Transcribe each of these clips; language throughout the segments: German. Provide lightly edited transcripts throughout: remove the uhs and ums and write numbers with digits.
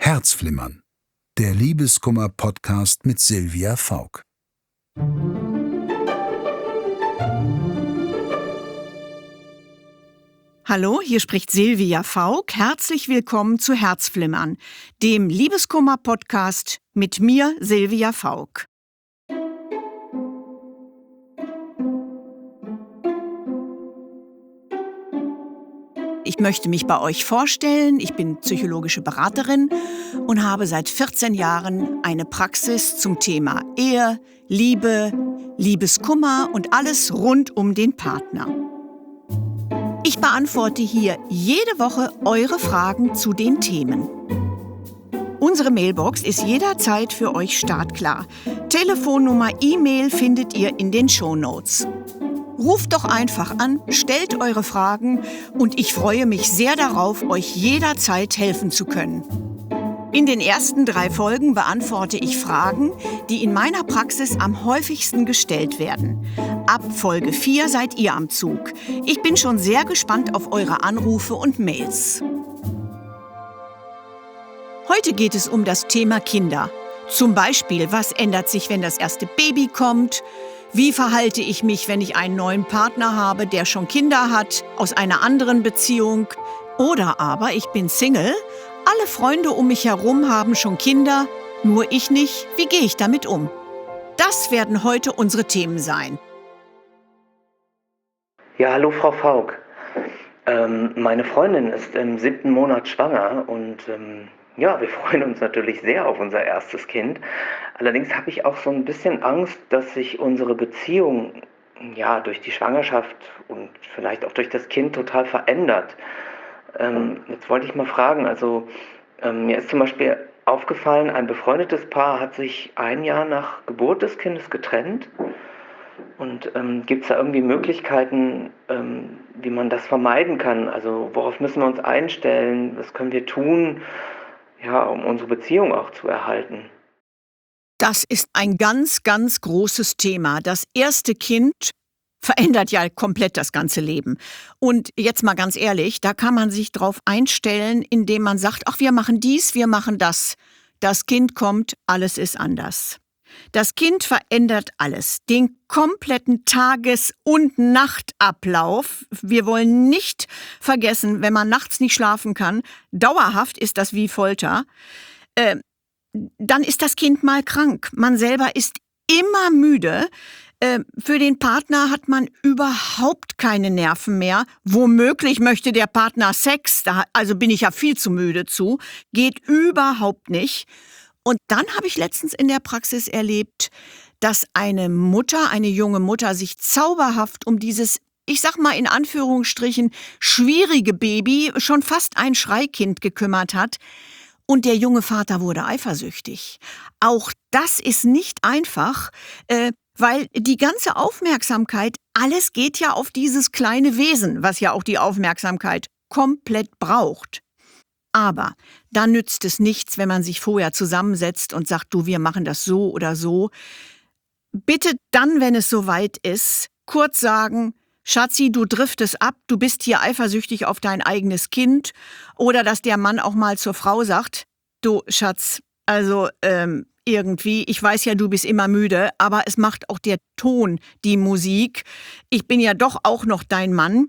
Herzflimmern, der Liebeskummer-Podcast mit Silvia Fauck. Hallo, hier spricht Silvia Fauck. Herzlich willkommen zu Herzflimmern, dem Liebeskummer-Podcast mit mir, Silvia Fauck. Ich möchte mich bei euch vorstellen. Ich bin psychologische Beraterin und habe seit 14 Jahren eine Praxis zum Thema Ehe, Liebe, Liebeskummer und alles rund um den Partner. Ich beantworte hier jede Woche eure Fragen zu den Themen. Unsere Mailbox ist jederzeit für euch startklar. Telefonnummer, E-Mail findet ihr in den Shownotes. Ruft doch einfach an, stellt eure Fragen und ich freue mich sehr darauf, euch jederzeit helfen zu können. In den ersten 3 Folgen beantworte ich Fragen, die in meiner Praxis am häufigsten gestellt werden. Ab Folge 4 seid ihr am Zug. Ich bin schon sehr gespannt auf eure Anrufe und Mails. Heute geht es um das Thema Kinder. Zum Beispiel, was ändert sich, wenn das erste Baby kommt? Wie verhalte ich mich, wenn ich einen neuen Partner habe, der schon Kinder hat, aus einer anderen Beziehung? Oder aber ich bin Single, alle Freunde um mich herum haben schon Kinder, nur ich nicht. Wie gehe ich damit um? Das werden heute unsere Themen sein. Ja, hallo Frau Fauck. Meine Freundin ist im 7. Monat schwanger und wir freuen uns natürlich sehr auf unser erstes Kind. Allerdings habe ich auch so ein bisschen Angst, dass sich unsere Beziehung durch die Schwangerschaft und vielleicht auch durch das Kind total verändert. Jetzt wollte ich mal fragen, mir ist zum Beispiel aufgefallen, ein befreundetes Paar hat sich 1 Jahr nach Geburt des Kindes getrennt. Und gibt es da irgendwie Möglichkeiten, wie man das vermeiden kann? Also worauf müssen wir uns einstellen? Was können wir tun, um unsere Beziehung auch zu erhalten? Das ist ein ganz, ganz großes Thema. Das erste Kind verändert ja komplett das ganze Leben. Und jetzt mal ganz ehrlich, da kann man sich drauf einstellen, indem man sagt, ach, wir machen dies, wir machen das. Das Kind kommt, alles ist anders. Das Kind verändert alles, den kompletten Tages- und Nachtablauf. Wir wollen nicht vergessen, wenn man nachts nicht schlafen kann, dauerhaft ist das wie Folter, dann ist das Kind mal krank. Man selber ist immer müde. Für den Partner hat man überhaupt keine Nerven mehr. Womöglich möchte der Partner Sex, also bin ich ja viel zu müde zu, geht überhaupt nicht. Und dann habe ich letztens in der Praxis erlebt, dass eine junge Mutter sich zauberhaft um dieses, ich sag mal in Anführungsstrichen, schwierige Baby, schon fast ein Schreikind gekümmert hat. Und der junge Vater wurde eifersüchtig. Auch das ist nicht einfach, weil die ganze Aufmerksamkeit, alles geht ja auf dieses kleine Wesen, was ja auch die Aufmerksamkeit komplett braucht. Aber da nützt es nichts, wenn man sich vorher zusammensetzt und sagt, du, wir machen das so oder so. Bitte dann, wenn es soweit ist, kurz sagen, Schatzi, du driftest ab, du bist hier eifersüchtig auf dein eigenes Kind. Oder dass der Mann auch mal zur Frau sagt, du Schatz, irgendwie, ich weiß ja, du bist immer müde, aber es macht auch der Ton, die Musik. Ich bin ja doch auch noch dein Mann.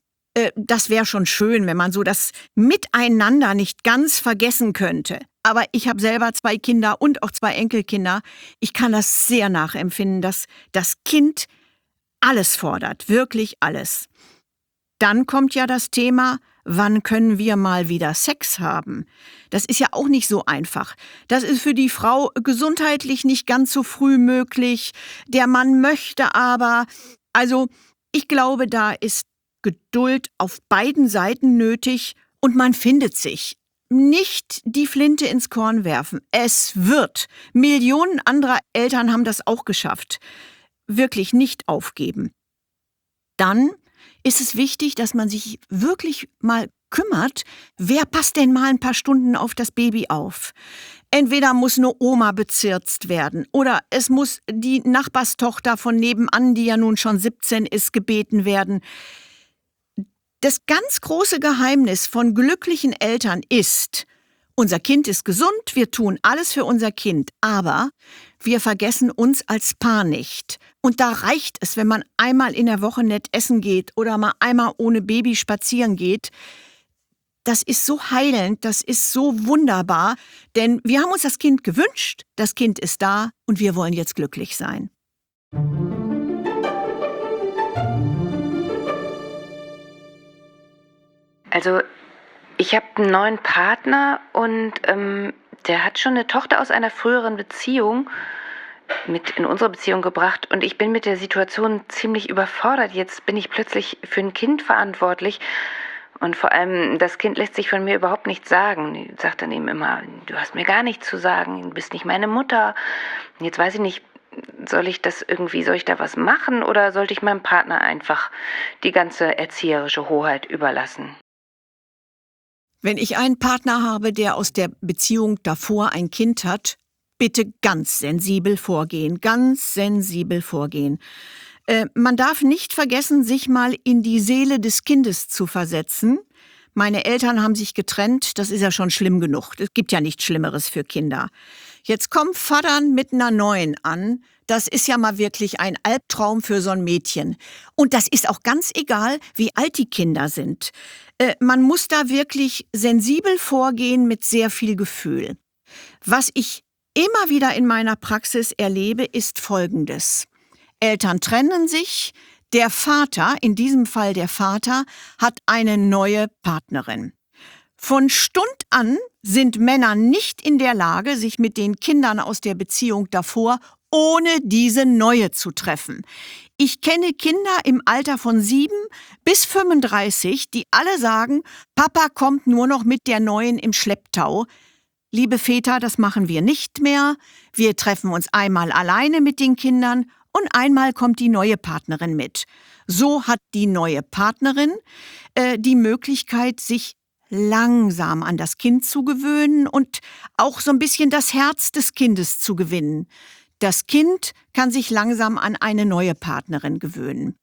Das wäre schon schön, wenn man so das Miteinander nicht ganz vergessen könnte. Aber ich habe selber 2 Kinder und auch 2 Enkelkinder. Ich kann das sehr nachempfinden, dass das Kind alles fordert, wirklich alles. Dann kommt ja das Thema, wann können wir mal wieder Sex haben? Das ist ja auch nicht so einfach. Das ist für die Frau gesundheitlich nicht ganz so früh möglich. Der Mann möchte aber. Also ich glaube, da ist Geduld auf beiden Seiten nötig und man findet sich. Nicht die Flinte ins Korn werfen. Es wird. Millionen anderer Eltern haben das auch geschafft. Wirklich nicht aufgeben. Dann ist es wichtig, dass man sich wirklich mal kümmert, wer passt denn mal ein paar Stunden auf das Baby auf? Entweder muss eine Oma bezirzt werden oder es muss die Nachbarstochter von nebenan, die ja nun schon 17 ist, gebeten werden. Das ganz große Geheimnis von glücklichen Eltern ist, Unser Kind ist gesund, wir tun alles für unser Kind, aber wir vergessen uns als Paar nicht. Und da reicht es, wenn man einmal in der Woche nett essen geht oder mal einmal ohne Baby spazieren geht. Das ist so heilend, das ist so wunderbar, denn wir haben uns das Kind gewünscht, das Kind ist da und wir wollen jetzt glücklich sein. Also, ich habe einen neuen Partner und der hat schon eine Tochter aus einer früheren Beziehung mit in unsere Beziehung gebracht und ich bin mit der Situation ziemlich überfordert. Jetzt bin ich plötzlich für ein Kind verantwortlich und vor allem das Kind lässt sich von mir überhaupt nichts sagen. Die sagt dann eben immer, du hast mir gar nichts zu sagen, du bist nicht meine Mutter. Jetzt weiß ich nicht, soll ich da was machen oder sollte ich meinem Partner einfach die ganze erzieherische Hoheit überlassen? Wenn ich einen Partner habe, der aus der Beziehung davor ein Kind hat, bitte ganz sensibel vorgehen, ganz sensibel vorgehen. Man darf nicht vergessen, sich mal in die Seele des Kindes zu versetzen. Meine Eltern haben sich getrennt, das ist ja schon schlimm genug. Es gibt ja nichts Schlimmeres für Kinder. Jetzt kommt Vatern mit einer neuen an. Das ist ja mal wirklich ein Albtraum für so ein Mädchen. Und das ist auch ganz egal, wie alt die Kinder sind. Man muss da wirklich sensibel vorgehen mit sehr viel Gefühl. Was ich immer wieder in meiner Praxis erlebe, ist Folgendes. Eltern trennen sich, der Vater, in diesem Fall der Vater, hat eine neue Partnerin. Von Stund an sind Männer nicht in der Lage, sich mit den Kindern aus der Beziehung davor ohne diese neue zu treffen. Ich kenne Kinder im Alter von 7 bis 35, die alle sagen, Papa kommt nur noch mit der Neuen im Schlepptau. Liebe Väter, das machen wir nicht mehr. Wir treffen uns einmal alleine mit den Kindern und einmal kommt die neue Partnerin mit. So hat die neue Partnerin die Möglichkeit, sich langsam an das Kind zu gewöhnen und auch so ein bisschen das Herz des Kindes zu gewinnen. Das Kind kann sich langsam an eine neue Partnerin gewöhnen.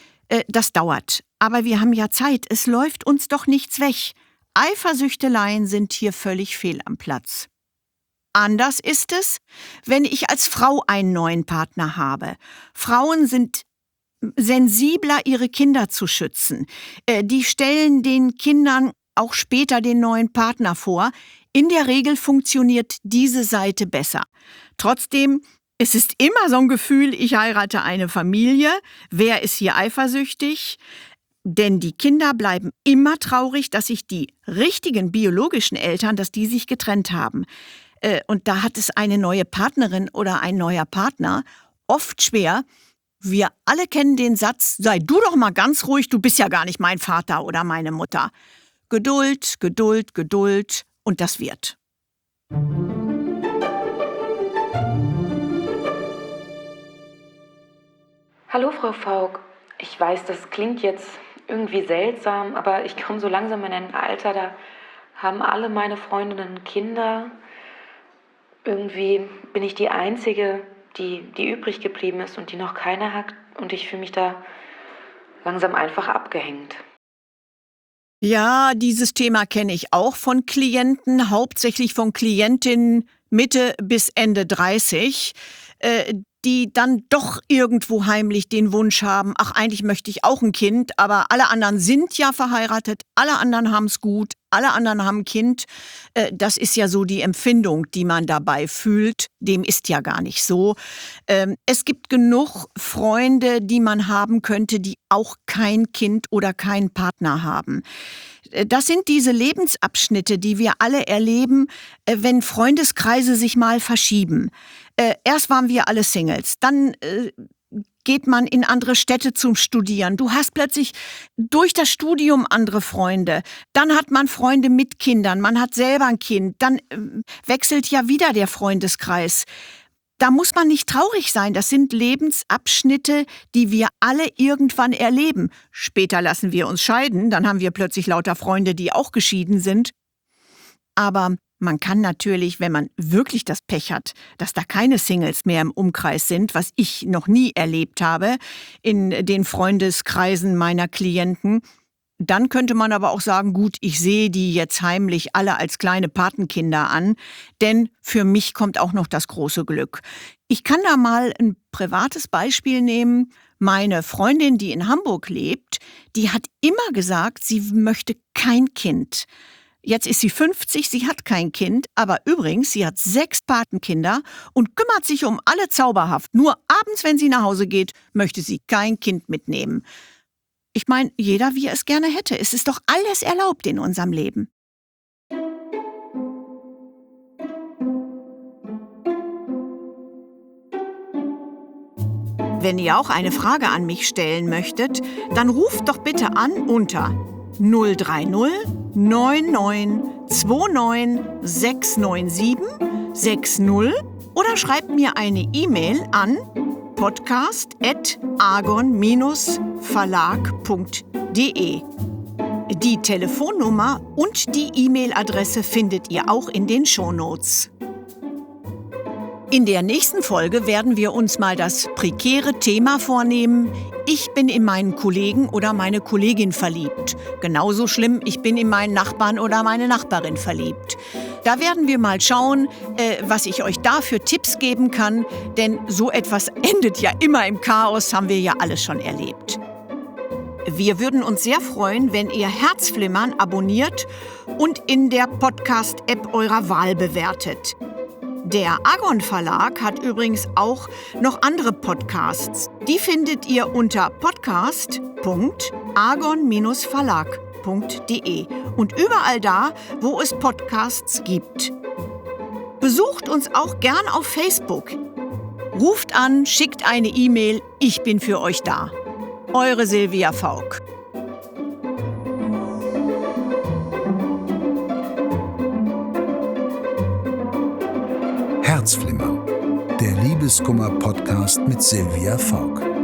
Das dauert, aber wir haben ja Zeit, es läuft uns doch nichts weg. Eifersüchteleien sind hier völlig fehl am Platz. Anders ist es, wenn ich als Frau einen neuen Partner habe. Frauen sind sensibler, ihre Kinder zu schützen. Die stellen den Kindern auch später den neuen Partner vor. In der Regel funktioniert diese Seite besser. Trotzdem, es ist immer so ein Gefühl, ich heirate eine Familie. Wer ist hier eifersüchtig? Denn die Kinder bleiben immer traurig, dass sich die richtigen biologischen Eltern, dass die sich getrennt haben. Und da hat es eine neue Partnerin oder ein neuer Partner oft schwer. Wir alle kennen den Satz, sei du doch mal ganz ruhig, du bist ja gar nicht mein Vater oder meine Mutter. Geduld, Geduld, Geduld und das wird. Hallo Frau Faulk, ich weiß, das klingt jetzt irgendwie seltsam, aber ich komme so langsam in ein Alter, da haben alle meine Freundinnen Kinder. Irgendwie bin ich die Einzige, die übrig geblieben ist und die noch keine hat und ich fühle mich da langsam einfach abgehängt. Ja, dieses Thema kenne ich auch von Klienten, hauptsächlich von Klientinnen Mitte bis Ende 30, die dann doch irgendwo heimlich den Wunsch haben, ach, eigentlich möchte ich auch ein Kind, aber alle anderen sind ja verheiratet, alle anderen haben es gut, alle anderen haben ein Kind. Das ist ja so die Empfindung, die man dabei fühlt. Dem ist ja gar nicht so. Es gibt genug Freunde, die man haben könnte, die auch kein Kind oder keinen Partner haben. Das sind diese Lebensabschnitte, die wir alle erleben, wenn Freundeskreise sich mal verschieben. Erst waren wir alle Singles, dann geht man in andere Städte zum Studieren. Du hast plötzlich durch das Studium andere Freunde. Dann hat man Freunde mit Kindern, man hat selber ein Kind. Dann wechselt ja wieder der Freundeskreis. Da muss man nicht traurig sein. Das sind Lebensabschnitte, die wir alle irgendwann erleben. Später lassen wir uns scheiden, dann haben wir plötzlich lauter Freunde, die auch geschieden sind. Aber man kann natürlich, wenn man wirklich das Pech hat, dass da keine Singles mehr im Umkreis sind, was ich noch nie erlebt habe in den Freundeskreisen meiner Klienten, Dann könnte man aber auch sagen, gut, ich sehe die jetzt heimlich alle als kleine Patenkinder an, denn für mich kommt auch noch das große Glück. Ich kann da mal ein privates Beispiel nehmen. Meine Freundin, die in Hamburg lebt, die hat immer gesagt, sie möchte kein Kind. Jetzt ist sie 50, sie hat kein Kind, aber übrigens, sie hat 6 Patenkinder und kümmert sich um alle zauberhaft. Nur abends, wenn sie nach Hause geht, möchte sie kein Kind mitnehmen. Ich meine, jeder, wie er es gerne hätte. Es ist doch alles erlaubt in unserem Leben. Wenn ihr auch eine Frage an mich stellen möchtet, dann ruft doch bitte an unter 030 99 29 697 60 oder schreibt mir eine E-Mail an podcast@argon-verlag.de. Die Telefonnummer und die E-Mail-Adresse findet ihr auch in den Shownotes. In der nächsten Folge werden wir uns mal das prekäre Thema vornehmen: Ich bin in meinen Kollegen oder meine Kollegin verliebt. Genauso schlimm, ich bin in meinen Nachbarn oder meine Nachbarin verliebt. Da werden wir mal schauen, was ich euch da für Tipps geben kann, denn so etwas endet ja immer im Chaos, haben wir ja alles schon erlebt. Wir würden uns sehr freuen, wenn ihr Herzflimmern abonniert und in der Podcast-App eurer Wahl bewertet. Der Argon Verlag hat übrigens auch noch andere Podcasts. Die findet ihr unter podcast.argon-verlag.de und überall da, wo es Podcasts gibt. Besucht uns auch gern auf Facebook. Ruft an, schickt eine E-Mail, ich bin für euch da. Eure Silvia Fauck. Herzflimmern, der Liebeskummer-Podcast mit Silvia Fauck.